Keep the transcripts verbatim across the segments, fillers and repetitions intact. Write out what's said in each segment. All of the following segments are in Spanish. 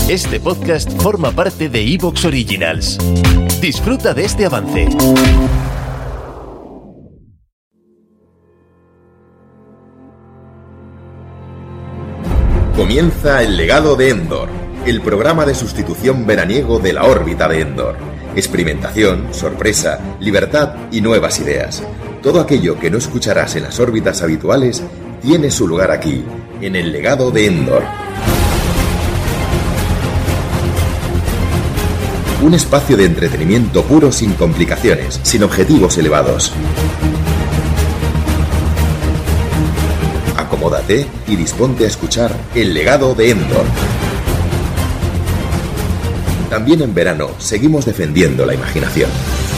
Este podcast forma parte de iVoox Originals. Disfruta de este avance. Comienza El legado de Endor, el programa de sustitución veraniego de la órbita de Endor. Experimentación, sorpresa, libertad y nuevas ideas. Todo aquello que no escucharás en las órbitas habituales tiene su lugar aquí, en El legado de Endor. Un espacio de entretenimiento puro, sin complicaciones, sin objetivos elevados. Acomódate y disponte a escuchar El legado de Endor. También en verano seguimos defendiendo la imaginación.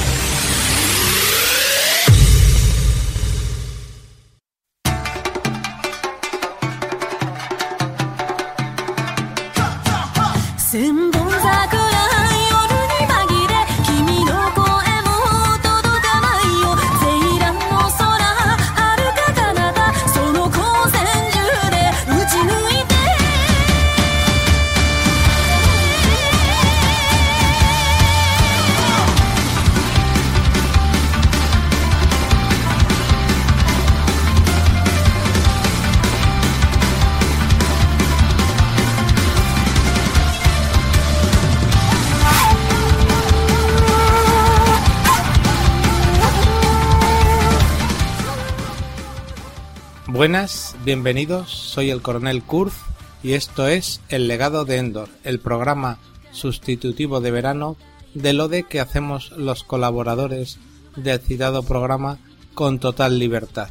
Buenas, bienvenidos, soy el Coronel Kurz y esto es El legado de Endor, el programa sustitutivo de verano del O D E que hacemos los colaboradores del citado programa con total libertad.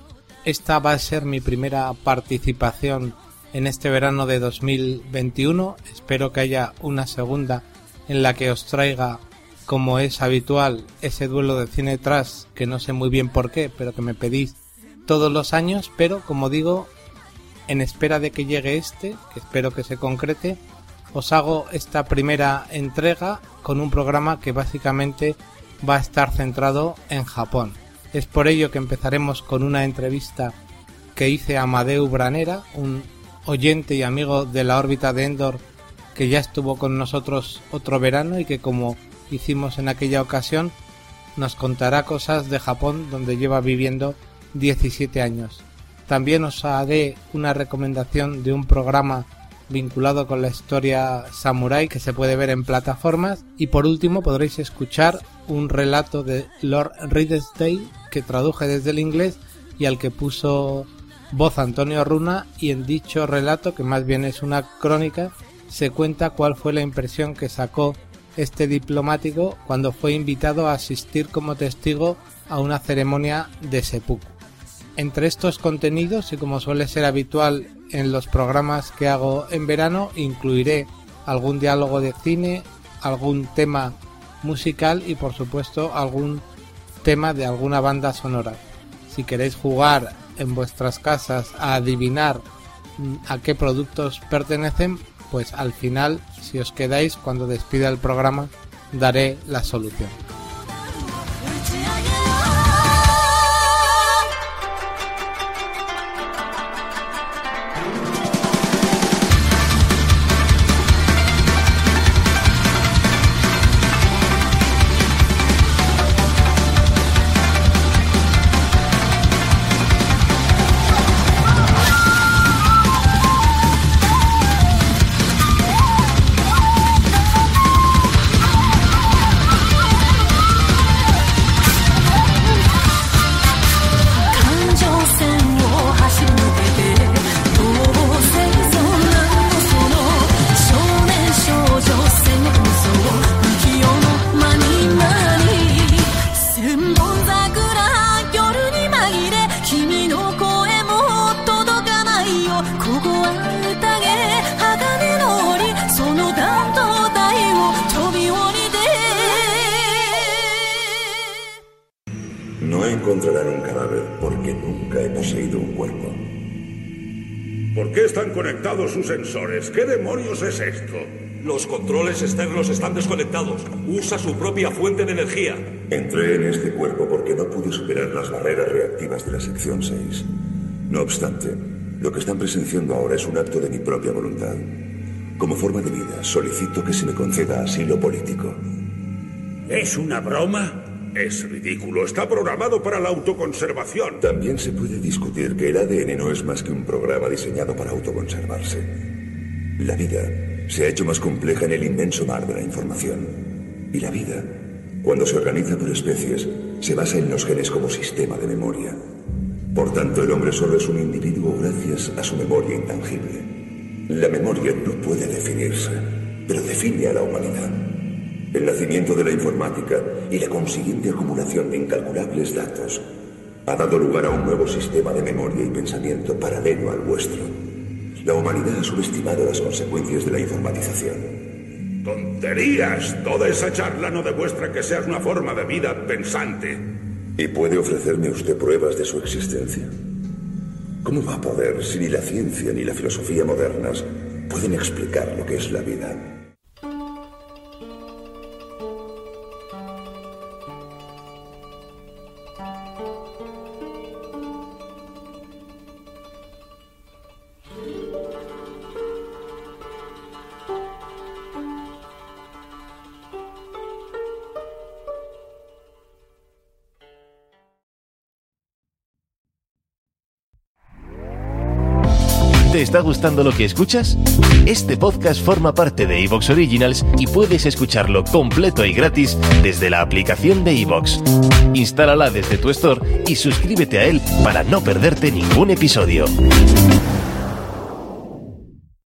Esta va a ser mi primera participación en este verano de dos mil veintiuno, espero que haya una segunda en la que os traiga, como es habitual, ese duelo de cine trash que no sé muy bien por qué, pero que me pedís todos los años, pero como digo, en espera de que llegue este, que espero que se concrete, os hago esta primera entrega con un programa que básicamente va a estar centrado en Japón. Es por ello que empezaremos con una entrevista que hice a Amadeu Branera, un oyente y amigo de la órbita de Endor que ya estuvo con nosotros otro verano y que, como hicimos en aquella ocasión, nos contará cosas de Japón, donde lleva viviendo diecisiete años. También os haré una recomendación de un programa vinculado con la historia samurái que se puede ver en plataformas, y por último podréis escuchar un relato de Lord Riddlesdale que traduje desde el inglés y al que puso voz Antonio Runa, y en dicho relato, que más bien es una crónica, se cuenta cuál fue la impresión que sacó este diplomático cuando fue invitado a asistir como testigo a una ceremonia de seppuku. Entre estos contenidos, y como suele ser habitual en los programas que hago en verano, incluiré algún diálogo de cine, algún tema musical y por supuesto algún tema de alguna banda sonora. Si queréis jugar en vuestras casas a adivinar a qué productos pertenecen, pues al final, si os quedáis, cuando despida el programa, daré la solución. No encontrarán un cadáver porque nunca he poseído un cuerpo. ¿Por qué están conectados sus sensores? ¿Qué demonios es esto? Los controles externos están desconectados. Usa su propia fuente de energía. Entré en este cuerpo porque no pude superar las barreras reactivas de la sección seis. No obstante, lo que están presenciando ahora es un acto de mi propia voluntad. Como forma de vida, solicito que se me conceda asilo político. ¿Es una broma? Es ridículo. Está programado para la autoconservación. También se puede discutir que el A D N no es más que un programa diseñado para autoconservarse. La vida se ha hecho más compleja en el inmenso mar de la información. Y la vida, cuando se organiza por especies, se basa en los genes como sistema de memoria. Por tanto, el hombre solo es un individuo gracias a su memoria intangible. La memoria no puede definirse, pero define a la humanidad. El nacimiento de la informática y la consiguiente acumulación de incalculables datos ha dado lugar a un nuevo sistema de memoria y pensamiento paralelo al vuestro. La humanidad ha subestimado las consecuencias de la informatización. ¡Tonterías! Toda esa charla no demuestra que seas una forma de vida pensante. ¿Y puede ofrecerme usted pruebas de su existencia? ¿Cómo va a poder si ni la ciencia ni la filosofía modernas pueden explicar lo que es la vida? ¿Te está gustando lo que escuchas? Este podcast forma parte de iVoox Originals y puedes escucharlo completo y gratis desde la aplicación de iVoox. Instálala desde tu store y suscríbete a él para no perderte ningún episodio.